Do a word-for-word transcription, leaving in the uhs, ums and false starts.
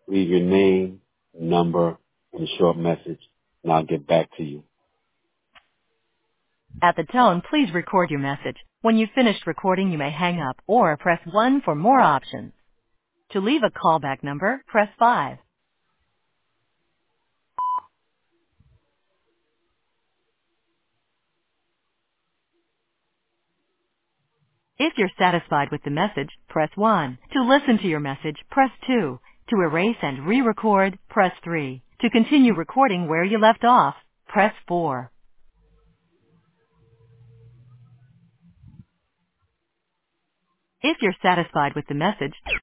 Leave your name, number, and a short message, and I'll get back to you. At the tone, please record your message. When you've finished recording, you may hang up or press one for more options. To leave a callback number, press five. If you're satisfied with the message, press one. To listen to your message, press two. To erase and re-record, press three. To continue recording where you left off, press four. If you're satisfied with the message,